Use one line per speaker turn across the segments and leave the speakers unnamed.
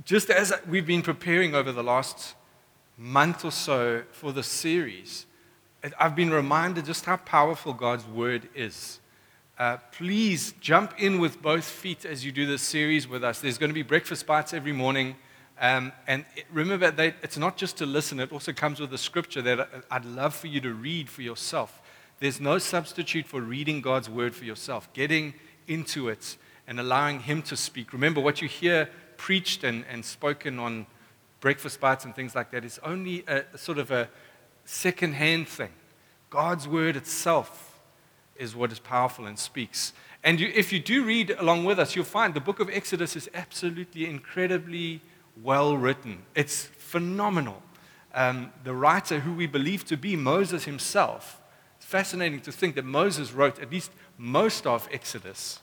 just as we've been preparing over the last month or so for this series, I've been reminded just how powerful God's word is. Please jump in with both feet as you do this series with us. There's going to be breakfast bites every morning. Remember that it's not just to listen, it also comes with a scripture that I'd love for you to read for yourself. There's no substitute for reading God's word for yourself, getting into it and allowing Him to speak. Remember, what you hear preached and spoken on breakfast bites and things like that is only a sort of a second-hand thing. God's word itself is what is powerful and speaks. And if you do read along with us, you'll find the book of Exodus is absolutely incredibly well written. It's phenomenal. The writer, who we believe to be Moses himself, it's fascinating to think that Moses wrote at least most of Exodus.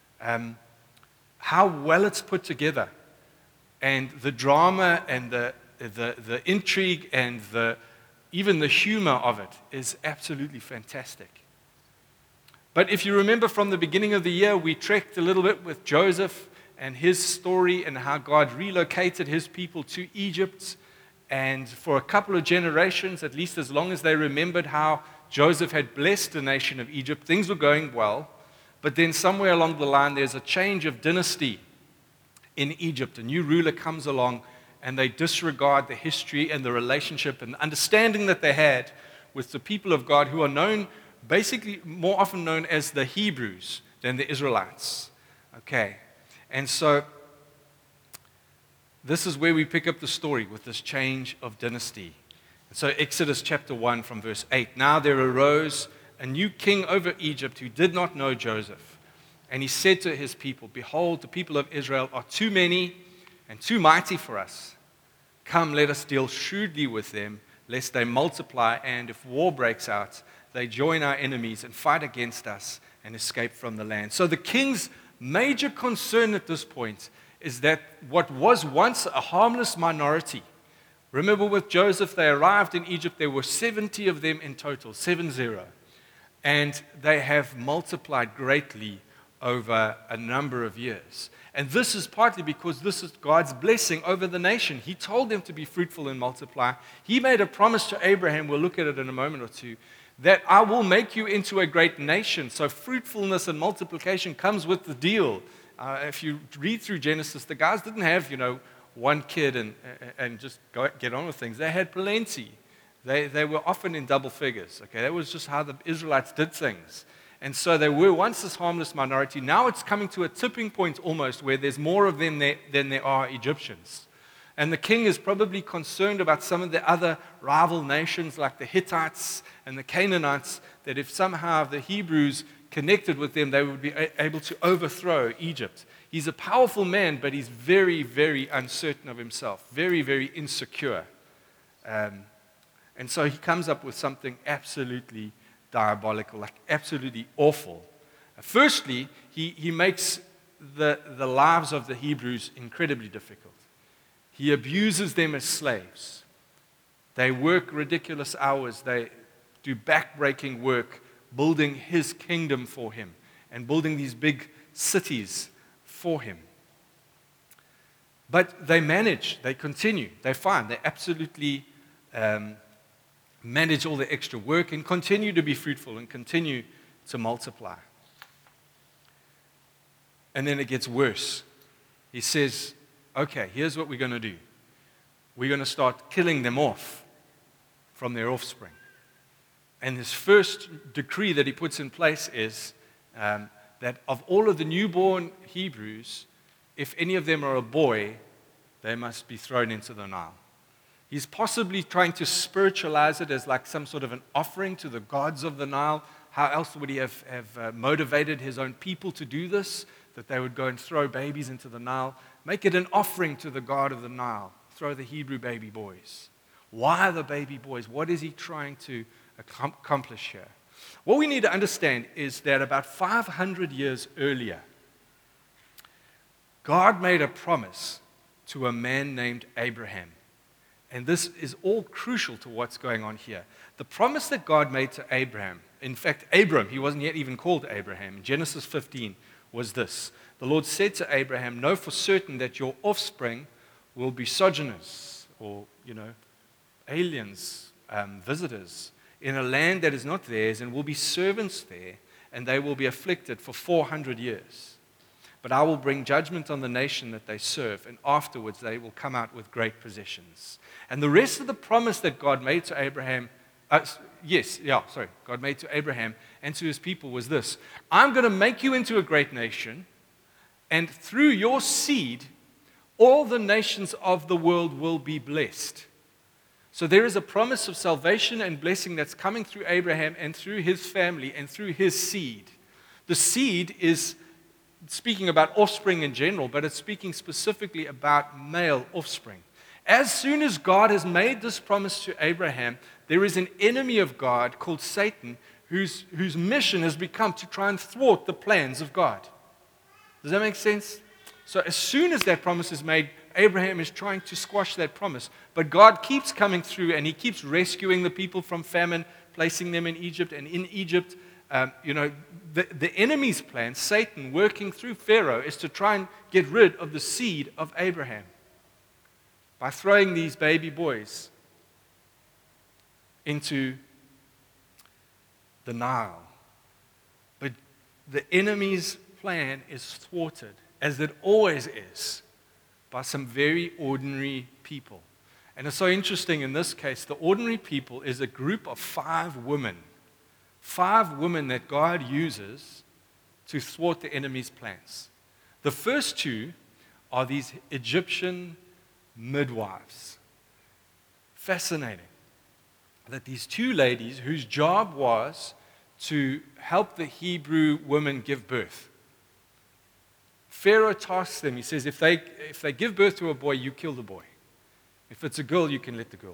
How well it's put together, and the drama and the intrigue and even the humor of it is absolutely fantastic. But if you remember from the beginning of the year, we trekked a little bit with Joseph and his story and how God relocated his people to Egypt. And for a couple of generations, at least as long as they remembered how Joseph had blessed the nation of Egypt, things were going well. But then somewhere along the line, there's a change of dynasty in Egypt. A new ruler comes along, and they disregard the history and the relationship and the understanding that they had with the people of God, who are known, basically more often known as the Hebrews than the Israelites. Okay, and so this is where we pick up the story with this change of dynasty. So Exodus chapter 1 from verse 8. Now there arose a new king over Egypt who did not know Joseph. And he said to his people, "Behold, the people of Israel are too many and too mighty for us. Come, let us deal shrewdly with them, lest they multiply, and if war breaks out, they join our enemies and fight against us and escape from the land." So the king's major concern at this point is that what was once a harmless minority, remember with Joseph, they arrived in Egypt, there were 70 of them in total, 70. And they have multiplied greatly over a number of years. And this is partly because this is God's blessing over the nation. He told them to be fruitful and multiply. He made a promise to Abraham, we'll look at it in a moment or two, that I will make you into a great nation. So fruitfulness and multiplication comes with the deal. If you read through Genesis, the guys didn't have, one kid and just get on with things. They had plenty. They were often in double figures. Okay, that was just how the Israelites did things. And so they were once this harmless minority. Now it's coming to a tipping point almost where there's more of them than there are Egyptians. And the king is probably concerned about some of the other rival nations like the Hittites and the Canaanites, that if somehow the Hebrews connected with them, they would be able to overthrow Egypt. He's a powerful man, but he's very, very uncertain of himself, very, very insecure. And so he comes up with something absolutely diabolical, like absolutely awful. Firstly, he makes the lives of the Hebrews incredibly difficult. He abuses them as slaves. They work ridiculous hours. They do backbreaking work, building his kingdom for him and building these big cities for him. But they manage, they continue, they're fine, they absolutely manage all the extra work and continue to be fruitful and continue to multiply. And then it gets worse. He says, okay, here's what we're going to do. We're going to start killing them off from their offspring. And his first decree that he puts in place is that of all of the newborn Hebrews, if any of them are a boy, they must be thrown into the Nile. He's possibly trying to spiritualize it as like some sort of an offering to the gods of the Nile. How else would he have motivated his own people to do this? That they would go and throw babies into the Nile. Make it an offering to the god of the Nile. Throw the Hebrew baby boys. Why the baby boys? What is he trying to accomplish here? What we need to understand is that about 500 years earlier, God made a promise to a man named Abraham. And this is all crucial to what's going on here. The promise that God made to Abraham, in fact, Abram, he wasn't yet even called Abraham, in Genesis 15, was this. The Lord said to Abraham, "Know for certain that your offspring will be sojourners or, aliens, visitors in a land that is not theirs, and will be servants there, and they will be afflicted for 400 years. But I will bring judgment on the nation that they serve, and afterwards they will come out with great possessions. And the rest of the promise that God made to Abraham, God made to Abraham and to his people was this: I'm going to make you into a great nation, and through your seed, all the nations of the world will be blessed. So there is a promise of salvation and blessing that's coming through Abraham and through his family and through his seed. The seed is speaking about offspring in general, but it's speaking specifically about male offspring. As soon as God has made this promise to Abraham, there is an enemy of God called Satan whose mission has become to try and thwart the plans of God. Does that make sense? So as soon as that promise is made, Abraham is trying to squash that promise. But God keeps coming through, and he keeps rescuing the people from famine, placing them in Egypt. And in Egypt, the enemy's plan, Satan working through Pharaoh, is to try and get rid of the seed of Abraham by throwing these baby boys into the Nile. But the enemy's plan is thwarted, as it always is, by some very ordinary people. And it's so interesting in this case, the ordinary people is a group of 5 women. 5 women that God uses to thwart the enemy's plans. The first 2 are these Egyptian midwives. Fascinating that these 2 ladies, whose job was to help the Hebrew women give birth. Pharaoh tasks them, he says, if they give birth to a boy, you kill the boy. If it's a girl, you can let the girl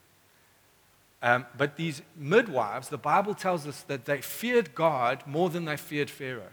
live. But these midwives, the Bible tells us that they feared God more than they feared Pharaoh.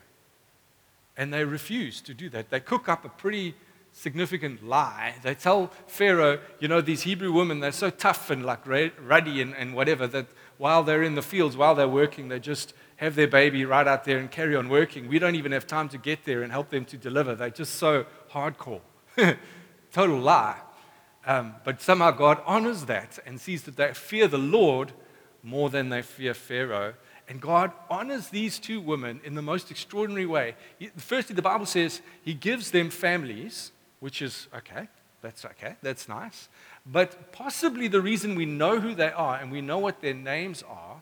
And they refused to do that. They cook up a pretty significant lie. They tell Pharaoh, these Hebrew women, they're so tough and like ruddy and whatever, that while they're in the fields, while they're working, they just have their baby right out there and carry on working. We don't even have time to get there and help them to deliver. They're just so hardcore. Total lie. But somehow God honors that and sees that they fear the Lord more than they fear Pharaoh. And God honors these 2 women in the most extraordinary way. Firstly, the Bible says he gives them families, which is okay, that's nice. But possibly the reason we know who they are and we know what their names are,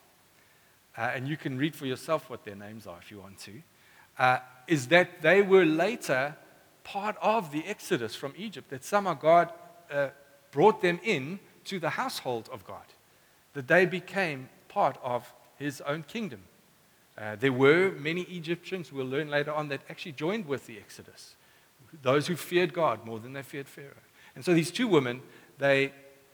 and you can read for yourself what their names are if you want to, is that they were later part of the Exodus from Egypt, that somehow God brought them in to the household of God, that they became part of his own kingdom. There were many Egyptians, we'll learn later on, that actually joined with the Exodus, those who feared God more than they feared Pharaoh. And so these 2 women, they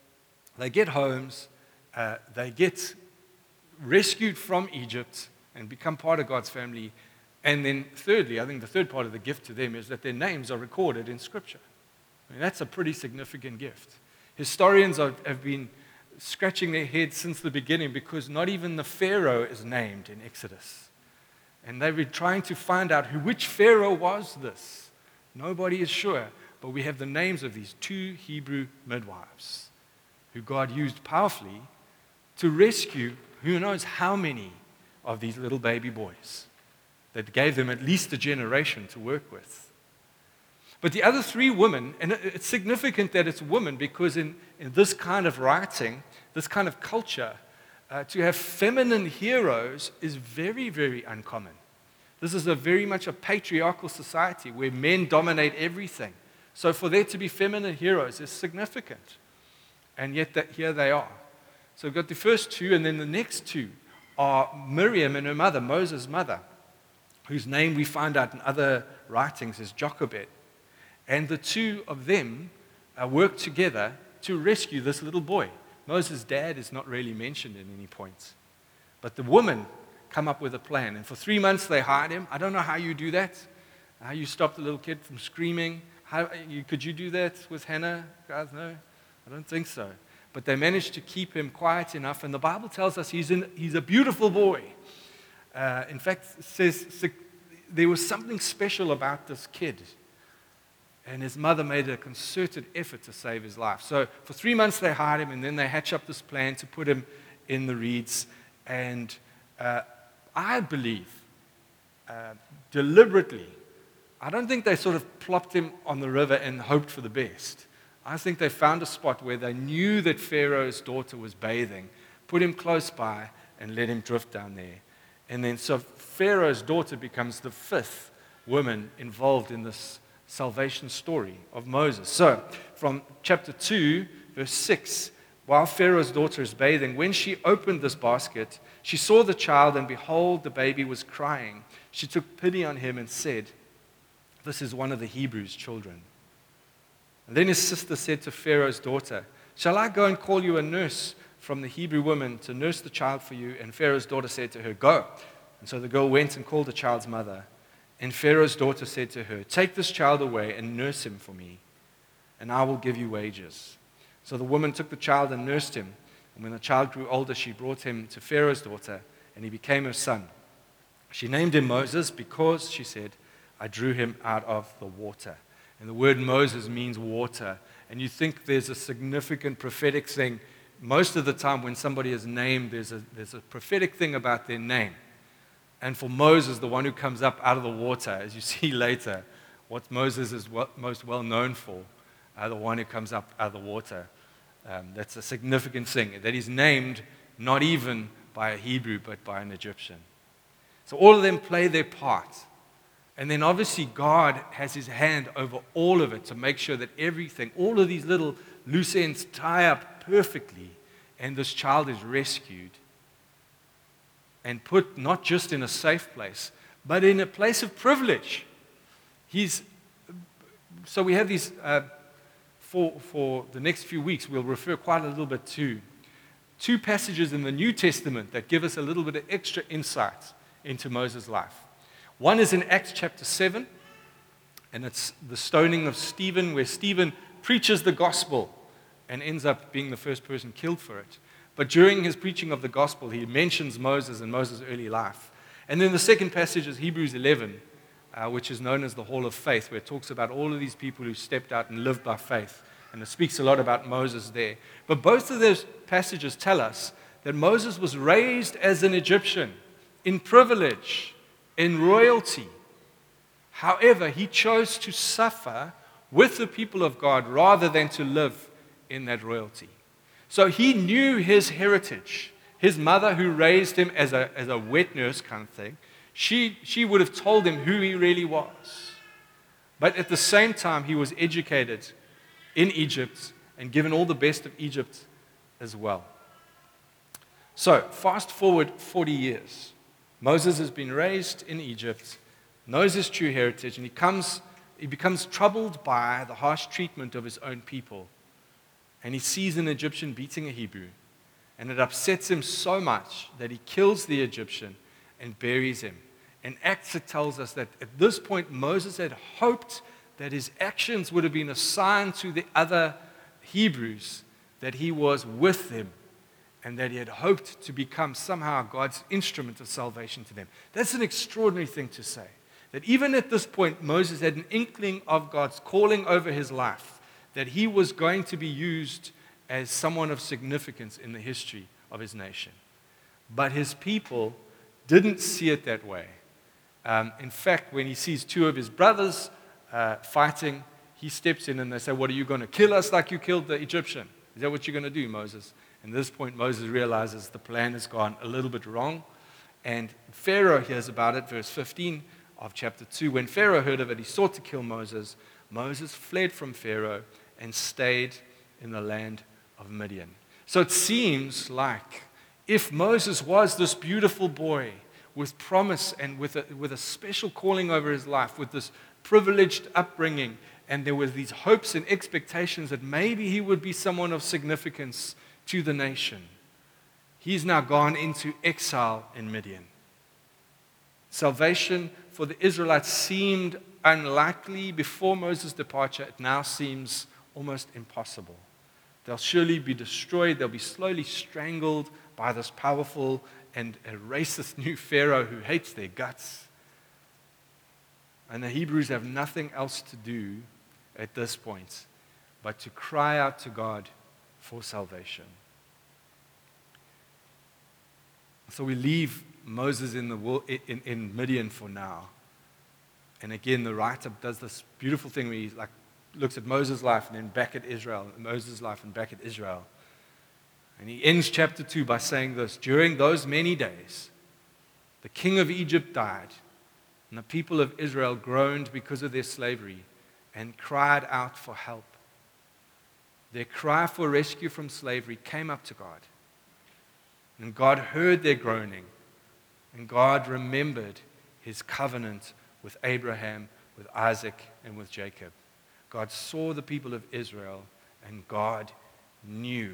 get homes, they get rescued from Egypt and become part of God's family. And then thirdly, I think the third part of the gift to them is that their names are recorded in Scripture. I mean, that's a pretty significant gift. Historians have been scratching their heads since the beginning because not even the Pharaoh is named in Exodus. And they've been trying to find out which Pharaoh was this. Nobody is sure, but we have the names of these 2 Hebrew midwives who God used powerfully to rescue who knows how many of these little baby boys, that gave them at least a generation to work with. But the other 3 women, and it's significant that it's women because in this kind of writing, this kind of culture, to have feminine heroes is very, very uncommon. This is very much a patriarchal society where men dominate everything. So for there to be feminine heroes is significant. And yet here they are. So we've got the first 2, and then the next 2 are Miriam and her mother, Moses' mother, whose name we find out in other writings is Jochebed. And the 2 of them work together to rescue this little boy. Moses' dad is not really mentioned at any point. But the women come up with a plan. And for 3 months they hide him. I don't know how you do that. How you stop the little kid from screaming. Could you do that with Hannah? Guys, no? I don't think so. But they managed to keep him quiet enough. And the Bible tells us he's a beautiful boy. In fact, it says there was something special about this kid. And his mother made a concerted effort to save his life. So for 3 months they hide him, and then they hatch up this plan to put him in the reeds. And I believe, deliberately, I don't think they sort of plopped him on the river and hoped for the best. I think they found a spot where they knew that Pharaoh's daughter was bathing, put him close by, and let him drift down there. And then so Pharaoh's daughter becomes the 5th woman involved in this salvation story of Moses. So, from chapter 2, verse 6, while Pharaoh's daughter is bathing, when she opened this basket, she saw the child, and behold, the baby was crying. She took pity on him and said, "This is one of the Hebrews' children." And then his sister said to Pharaoh's daughter, "Shall I go and call you a nurse from the Hebrew woman to nurse the child for you?" And Pharaoh's daughter said to her, "Go." And so the girl went and called the child's mother. And Pharaoh's daughter said to her, "Take this child away and nurse him for me, and I will give you wages." So the woman took the child and nursed him. And when the child grew older, she brought him to Pharaoh's daughter, and he became her son. She named him Moses because, she said, "I drew him out of the water." And the word Moses means water. And you think there's a significant prophetic thing. Most of the time when somebody is named, there's a prophetic thing about their name. And for Moses, the one who comes up out of the water, as you see later, what Moses is most well known for, the one who comes up out of the water. That's a significant thing, that he's named not even by a Hebrew, but by an Egyptian. So all of them play their part. And then obviously God has his hand over all of it to make sure that everything, all of these little loose ends tie up perfectly, and this child is rescued and put not just in a safe place, but in a place of privilege. So we have these, for the next few weeks, we'll refer quite a little bit to 2 passages in the New Testament that give us a little bit of extra insight into Moses' life. One is in Acts chapter 7, and it's the stoning of Stephen, where Stephen preaches the gospel and ends up being the first person killed for it. But during his preaching of the gospel, he mentions Moses and Moses' early life. And then the second passage is Hebrews 11, which is known as the Hall of Faith, where it talks about all of these people who stepped out and lived by faith. And it speaks a lot about Moses there. But both of those passages tell us that Moses was raised as an Egyptian, in privilege, in royalty. However, he chose to suffer with the people of God rather than to live in that royalty. So he knew his heritage. His mother, who raised him as a wet nurse kind of thing, she would have told him who he really was. But at the same time, he was educated in Egypt and given all the best of Egypt as well. So fast forward 40 years. Moses has been raised in Egypt, knows his true heritage, and he becomes troubled by the harsh treatment of his own people. And he sees an Egyptian beating a Hebrew. And it upsets him so much that he kills the Egyptian and buries him. And Acts tells us that at this point, Moses had hoped that his actions would have been a sign to the other Hebrews that he was with them, and that he had hoped to become somehow God's instrument of salvation to them. That's an extraordinary thing to say. That even at this point, Moses had an inkling of God's calling over his life, that he was going to be used as someone of significance in the history of his nation. But his people didn't see it that way. In fact, when he sees 2 of his brothers fighting, he steps in and they say, "What, are you going to kill us like you killed the Egyptian? Is that what you're going to do, Moses?" And at this point, Moses realizes the plan has gone a little bit wrong. And Pharaoh hears about it, verse 15 of chapter 2. When Pharaoh heard of it, he sought to kill Moses. Moses fled from Pharaoh and stayed in the land of Midian. So it seems like if Moses was this beautiful boy with promise and with a special calling over his life, with this privileged upbringing, and there were these hopes and expectations that maybe he would be someone of significance to the nation, he's now gone into exile in Midian. Salvation for the Israelites seemed unlikely before Moses' departure. It now seems almost impossible. They'll surely be destroyed. They'll be slowly strangled by this powerful and a racist new Pharaoh who hates their guts. And the Hebrews have nothing else to do at this point, but to cry out to God for salvation. So we leave Moses in Midian for now. And again, the writer does this beautiful thing where he looks at Moses' life and then back at Israel, and Moses' life and back at Israel. And he ends chapter 2 by saying this: during those many days, the king of Egypt died, and the people of Israel groaned because of their slavery and cried out for help. Their cry for rescue from slavery came up to God. And God heard their groaning, and God remembered his covenant with Abraham, with Isaac, and with Jacob. God saw the people of Israel, and God knew.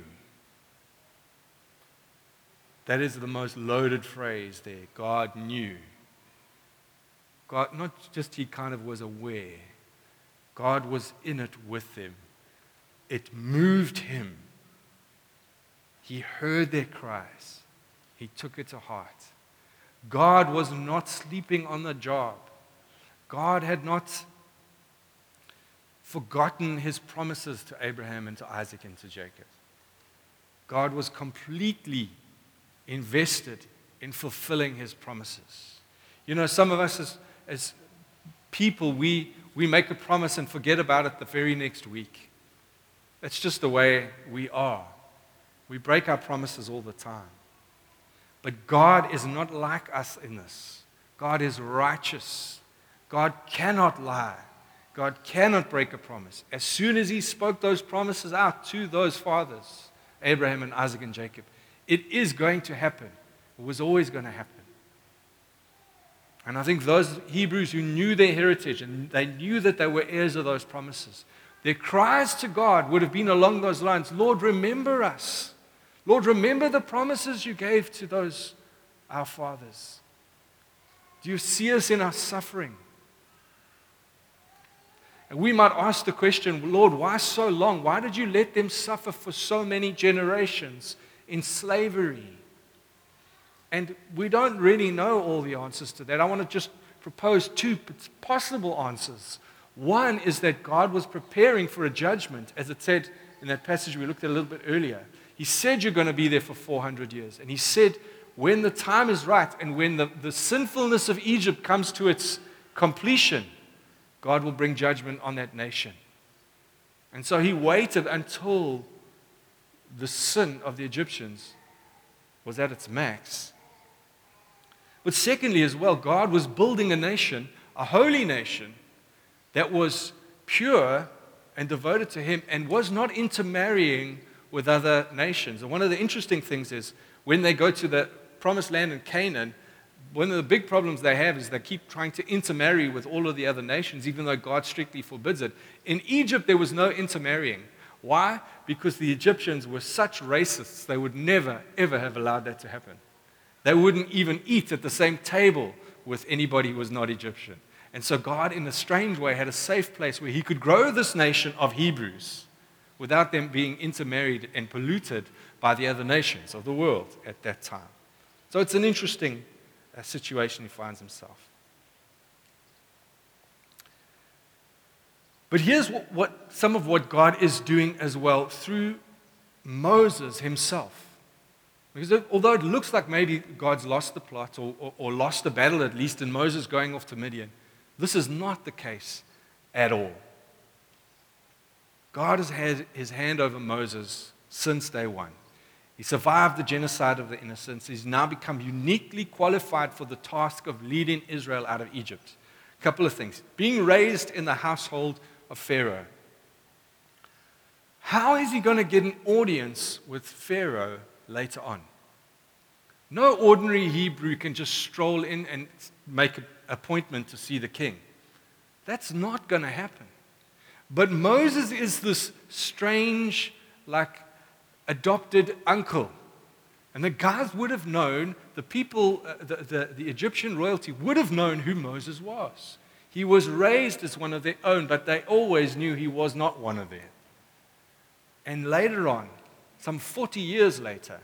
That is the most loaded phrase there. God knew. God, not just he kind of was aware. God was in it with them. It moved him. He heard their cries. He took it to heart. God was not sleeping on the job. God had not forgotten his promises to Abraham and to Isaac and to Jacob. God was completely invested in fulfilling his promises. You know, some of us as people, we make a promise and forget about it the very next week. That's just the way we are. We break our promises all the time. But God is not like us in this. God is righteous. God cannot lie. God cannot break a promise. As soon as he spoke those promises out to those fathers, Abraham and Isaac and Jacob, it is going to happen. It was always going to happen. And I think those Hebrews who knew their heritage and they knew that they were heirs of those promises, their cries to God would have been along those lines: Lord, remember us. Lord, remember the promises you gave to those, our fathers. Do you see us in our suffering? And we might ask the question, Lord, why so long? Why did you let them suffer for so many generations in slavery? And we don't really know all the answers to that. I want to just propose two possible answers. One is that God was preparing for a judgment, as it said in that passage we looked at a little bit earlier. He said you're going to be there for 400 years. And he said when the time is right and when the sinfulness of Egypt comes to its completion, God will bring judgment on that nation. And so he waited until the sin of the Egyptians was at its max. But secondly as well, God was building a nation, a holy nation, that was pure and devoted to him and was not intermarrying with other nations. And one of the interesting things is when they go to the promised land in Canaan, one of the big problems they have is they keep trying to intermarry with all of the other nations, even though God strictly forbids it. In Egypt, there was no intermarrying. Why? Because the Egyptians were such racists, they would never, ever have allowed that to happen. They wouldn't even eat at the same table with anybody who was not Egyptian. And so God, in a strange way, had a safe place where he could grow this nation of Hebrews without them being intermarried and polluted by the other nations of the world at that time. So it's an interesting situation he finds himself. But here's what some of what God is doing as well through Moses himself. Because although it looks like maybe God's lost the plot or lost the battle, at least in Moses going off to Midian, this is not the case at all. God has had his hand over Moses since day one. He survived the genocide of the innocents. He's now become uniquely qualified for the task of leading Israel out of Egypt. A couple of things. Being raised in the household of Pharaoh. How is he going to get an audience with Pharaoh later on? No ordinary Hebrew can just stroll in and make an appointment to see the king. That's not going to happen. But Moses is this strange, adopted uncle. And the guys would have known, the people, the Egyptian royalty would have known who Moses was. He was raised as one of their own, but they always knew he was not one of theirs. And later on, some 40 years later,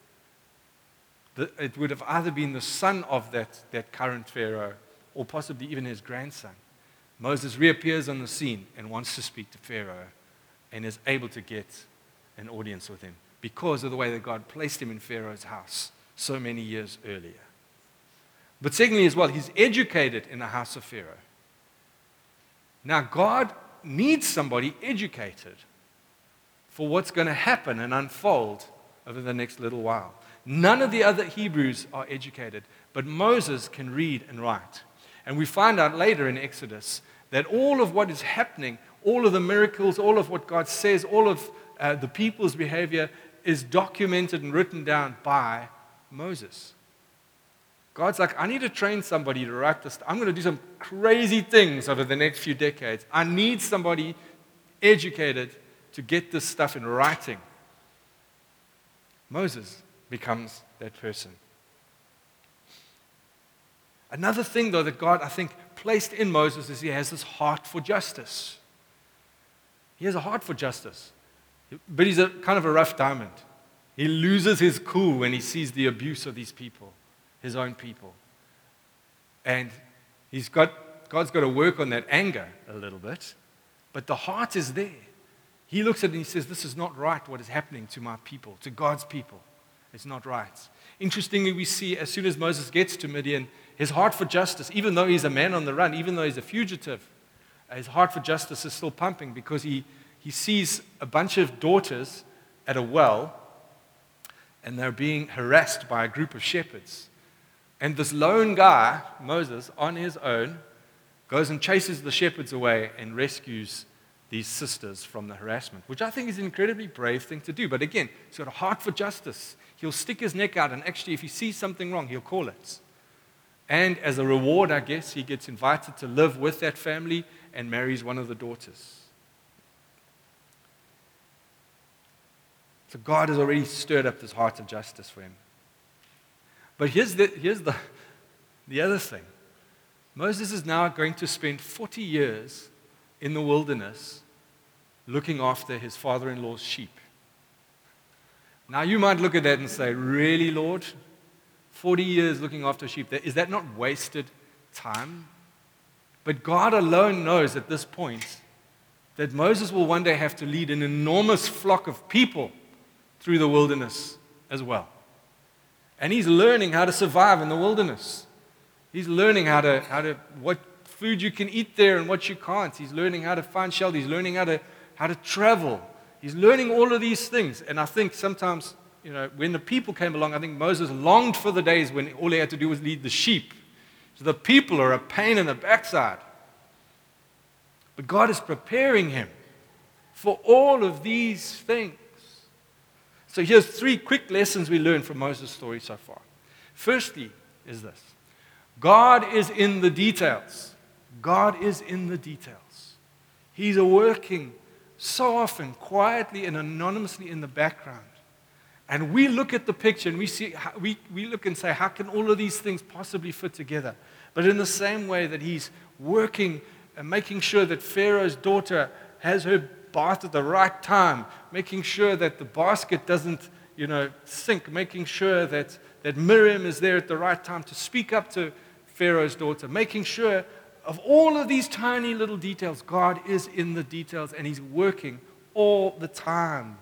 it would have either been the son of that current Pharaoh or possibly even his grandson Moses reappears on the scene and wants to speak to Pharaoh and is able to get an audience with him because of the way that God placed him in Pharaoh's house so many years earlier. But secondly as well, he's educated in the house of Pharaoh. Now God needs somebody educated for what's going to happen and unfold over the next little while. None of the other Hebrews are educated, but Moses can read and write. And we find out later in Exodus that all of what is happening, all of the miracles, all of what God says, all of the people's behavior is documented and written down by Moses. God's like, I need to train somebody to write this. I'm going to do some crazy things over the next few decades. I need somebody educated to get this stuff in writing. Moses becomes that person. Another thing, though, that God, I think, placed in Moses is he has this heart for justice. He has a heart for justice. But he's kind of a rough diamond. He loses his cool when he sees the abuse of these people, his own people. And God's got to work on that anger a little bit. But the heart is there. He looks at it and he says, this is not right what is happening to my people, to God's people. It's not right. Interestingly, we see as soon as Moses gets to Midian, his heart for justice, even though he's a man on the run, even though he's a fugitive, his heart for justice is still pumping because he sees a bunch of daughters at a well and they're being harassed by a group of shepherds. And this lone guy, Moses, on his own, goes and chases the shepherds away and rescues these sisters from the harassment, which I think is an incredibly brave thing to do. But again, he's got a heart for justice. He'll stick his neck out, and actually, if he sees something wrong, he'll call it. And as a reward, I guess, he gets invited to live with that family and marries one of the daughters. So God has already stirred up this heart of justice for him. But here's the other thing. Moses is now going to spend 40 years in the wilderness looking after his father-in-law's sheep. Now you might look at that and say, really, Lord? 40 years looking after sheep, is that not wasted time? But God alone knows at this point that Moses will one day have to lead an enormous flock of people through the wilderness as well. And he's learning how to survive in the wilderness. He's learning how to what food you can eat there and what you can't. He's learning how to find shelter. He's learning how to travel. He's learning all of these things. And I think sometimes, when the people came along, I think Moses longed for the days when all he had to do was lead the sheep. So the people are a pain in the backside. But God is preparing him for all of these things. So here's 3 quick lessons we learned from Moses' story so far. Firstly is this. God is in the details. God is in the details. He's working so often quietly and anonymously in the background. And we look at the picture and we look and say, how can all of these things possibly fit together? But in the same way that he's working and making sure that Pharaoh's daughter has her bath at the right time, making sure that the basket doesn't, sink, making sure that Miriam is there at the right time to speak up to Pharaoh's daughter, making sure of all of these tiny little details. God is in the details and he's working all the time.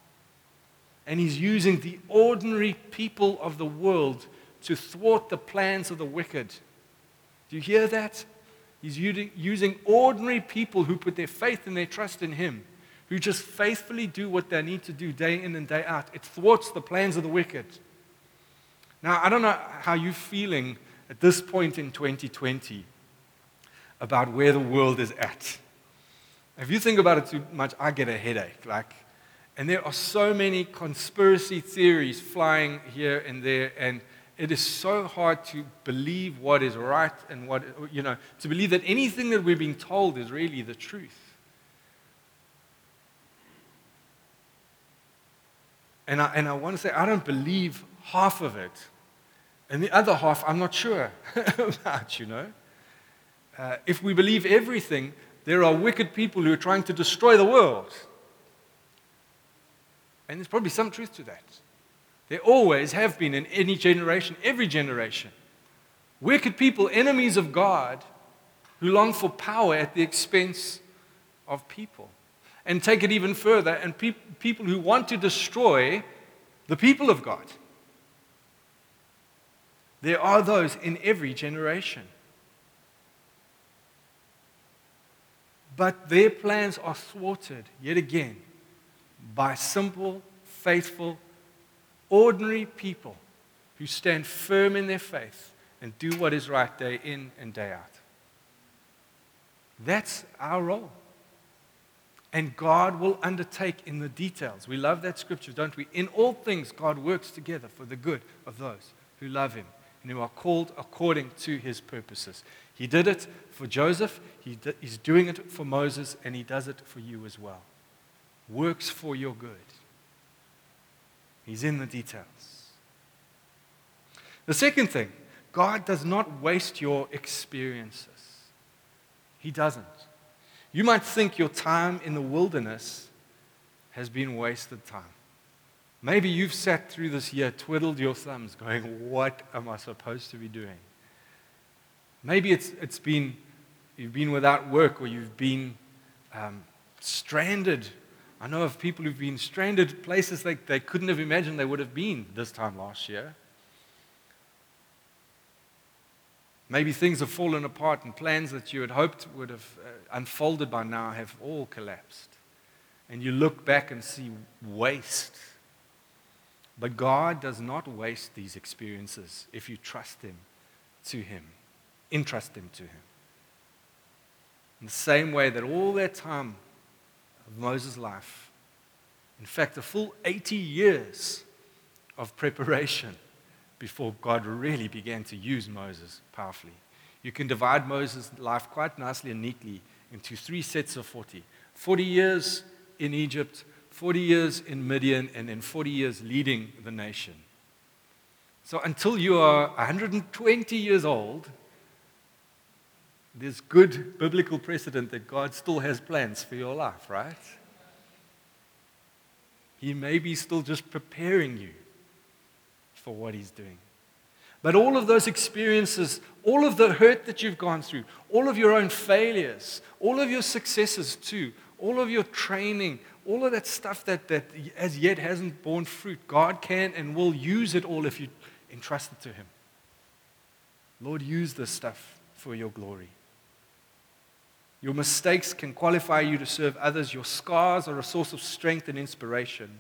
And he's using the ordinary people of the world to thwart the plans of the wicked. Do you hear that? He's using ordinary people who put their faith and their trust in him, who just faithfully do what they need to do day in and day out. It thwarts the plans of the wicked. Now, I don't know how you're feeling at this point in 2020 about where the world is at. If you think about it too much, I get a headache. And there are so many conspiracy theories flying here and there, and it is so hard to believe what is right and to believe that anything that we're being told is really the truth. And I want to say, I don't believe half of it. And the other half, I'm not sure about, If we believe everything, there are wicked people who are trying to destroy the world. And there's probably some truth to that. There always have been in any generation, every generation. Wicked people, enemies of God, who long for power at the expense of people. And take it even further, and people who want to destroy the people of God. There are those in every generation. But their plans are thwarted, yet again, by simple, faithful, ordinary people who stand firm in their faith and do what is right day in and day out. That's our role. And God will undertake in the details. We love that scripture, don't we? In all things, God works together for the good of those who love Him and who are called according to His purposes. He did it for Joseph, He's doing it for Moses, and He does it for you as well. Works for your good. He's in the details. The second thing, God does not waste your experiences. He doesn't. You might think your time in the wilderness has been wasted time. Maybe you've sat through this year, twiddled your thumbs, going, what am I supposed to be doing? Maybe you've been without work, or you've been stranded. I know of people who've been stranded places they couldn't have imagined they would have been this time last year. Maybe things have fallen apart and plans that you had hoped would have unfolded by now have all collapsed. And you look back and see waste. But God does not waste these experiences if you trust Him to Him, entrust them to Him. In the same way that all that time of Moses' life, in fact, a full 80 years of preparation before God really began to use Moses powerfully. You can divide Moses' life quite nicely and neatly into 3 sets of 40. 40 years in Egypt, 40 years in Midian, and then 40 years leading the nation. So until you are 120 years old, there's good biblical precedent that God still has plans for your life, right? He may be still just preparing you for what He's doing. But all of those experiences, all of the hurt that you've gone through, all of your own failures, all of your successes too, all of your training, all of that stuff that as yet hasn't borne fruit, God can and will use it all if you entrust it to Him. Lord, use this stuff for your glory. Your mistakes can qualify you to serve others. Your scars are a source of strength and inspiration.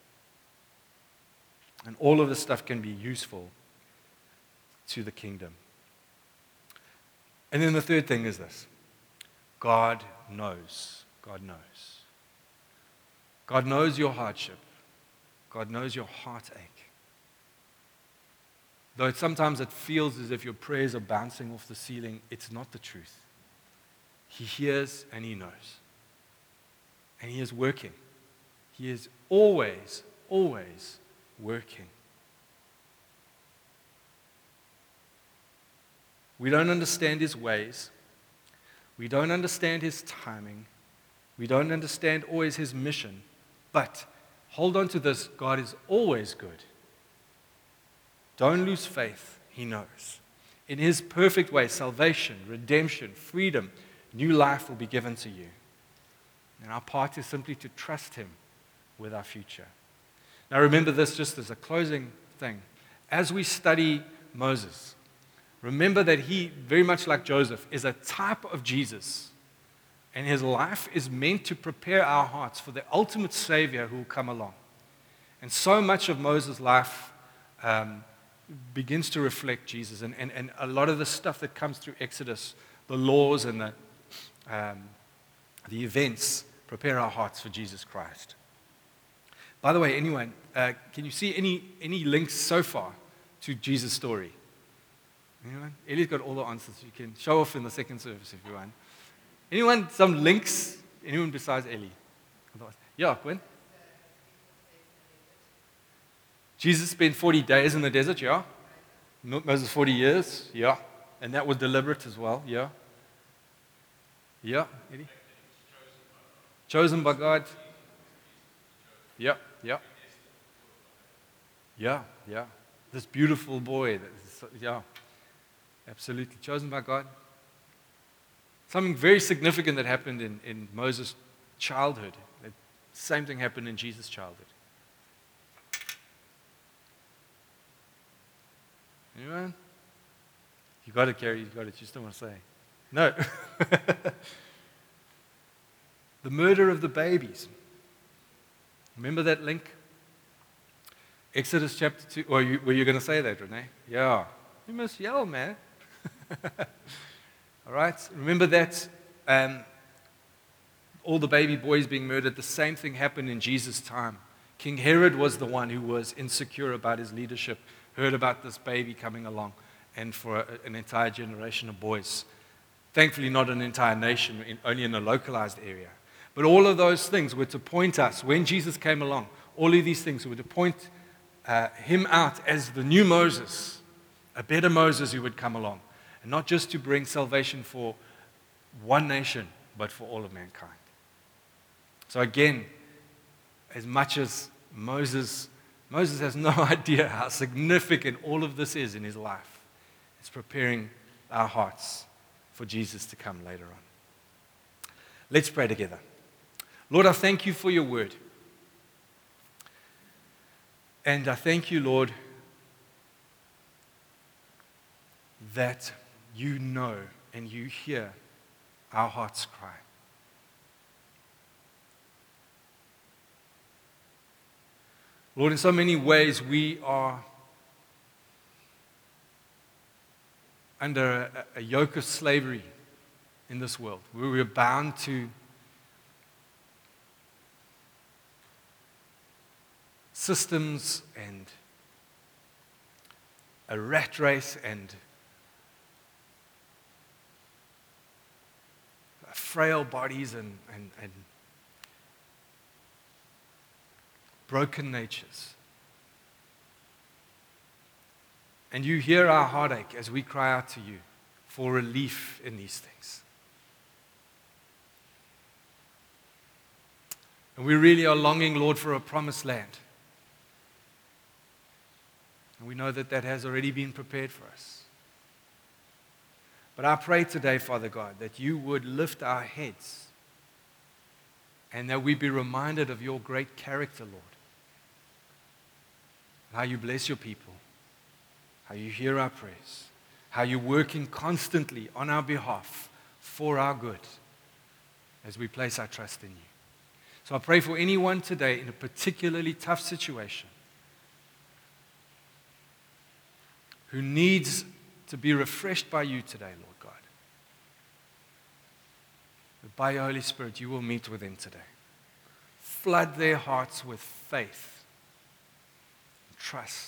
And all of this stuff can be useful to the kingdom. And then the third thing is this. God knows. God knows. God knows your hardship. God knows your heartache. Though sometimes it feels as if your prayers are bouncing off the ceiling, it's not the truth. He hears and He knows. And He is working. He is always, always working. We don't understand His ways. We don't understand His timing. We don't understand always His mission. But hold on to this, God is always good. Don't lose faith. He knows. In His perfect way, salvation, redemption, freedom, new life will be given to you. And our part is simply to trust Him with our future. Now remember this just as a closing thing. As we study Moses, remember that he, very much like Joseph, is a type of Jesus. And his life is meant to prepare our hearts for the ultimate Savior who will come along. And so much of Moses' life begins to reflect Jesus. And a lot of the stuff that comes through Exodus, the laws and the events, prepare our hearts for Jesus Christ. By the way, anyone, can you see any links so far to Jesus' story? Anyone? Ellie's got all the answers. You can show off in the second service if you want. Anyone, some links? Anyone besides Ellie? Yeah, Gwen? Jesus spent 40 days in the desert, yeah. Moses 40 years, yeah. And that was deliberate as well, yeah. Yeah, Eddie? Chosen by God. Yeah, yeah. Yeah, yeah. This beautiful boy, yeah. Absolutely. Chosen by God. Something very significant that happened in Moses' childhood. The same thing happened in Jesus' childhood. Anyone? You got it, Carrie. You got it. You still want to say? No. The murder of the babies. Remember that link? Exodus chapter 2. Or were you going to say that, Renee? Yeah. You must yell, man. All right. Remember that all the baby boys being murdered. The same thing happened in Jesus' time. King Herod was the one who was insecure about his leadership, heard about this baby coming along, and for an entire generation of boys. Thankfully, not an entire nation, only in a localized area. But all of those things were to point us, when Jesus came along, all of these things were to point him out as the new Moses, a better Moses who would come along. And not just to bring salvation for one nation, but for all of mankind. So again, as much as Moses has no idea how significant all of this is in his life. It's preparing our hearts for Jesus to come later on. Let's pray together. Lord, I thank you for your word. And I thank you, Lord, that you know and you hear our hearts cry. Lord, in so many ways we are under a yoke of slavery in this world, where we are bound to systems and a rat race and frail bodies and broken natures. And you hear our heartache as we cry out to you for relief in these things. And we really are longing, Lord, for a promised land. And we know that that has already been prepared for us. But I pray today, Father God, that you would lift our heads and that we be reminded of your great character, Lord. How you bless your people, how you hear our prayers, how you're working constantly on our behalf for our good as we place our trust in you. So I pray for anyone today in a particularly tough situation who needs to be refreshed by you today, Lord God. That by your Holy Spirit, you will meet with them today. Flood their hearts with faith, trust.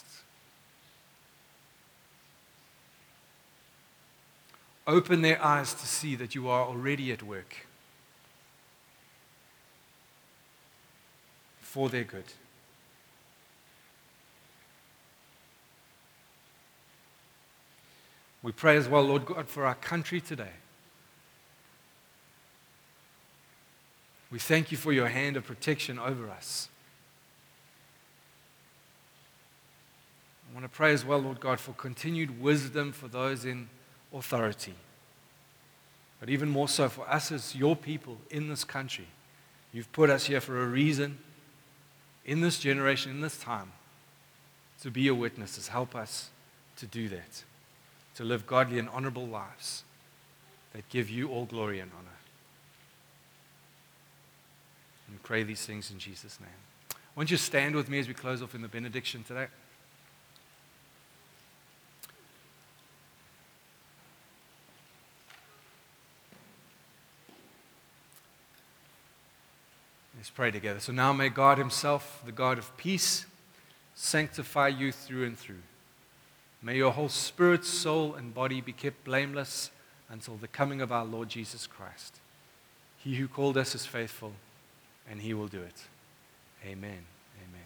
Open their eyes to see that you are already at work for their good. We pray as well, Lord God, for our country today. We thank you for your hand of protection over us. I want to pray as well, Lord God, for continued wisdom for those in authority. But even more so for us as your people in this country. You've put us here for a reason, in this generation, in this time, to be your witnesses. Help us to do that, to live godly and honorable lives that give you all glory and honor. And we pray these things in Jesus' name. Won't you stand with me as we close off in the benediction today? Let's pray together. So now may God himself, the God of peace, sanctify you through and through. May your whole spirit, soul, and body be kept blameless until the coming of our Lord Jesus Christ. He who called us is faithful, and he will do it. Amen. Amen.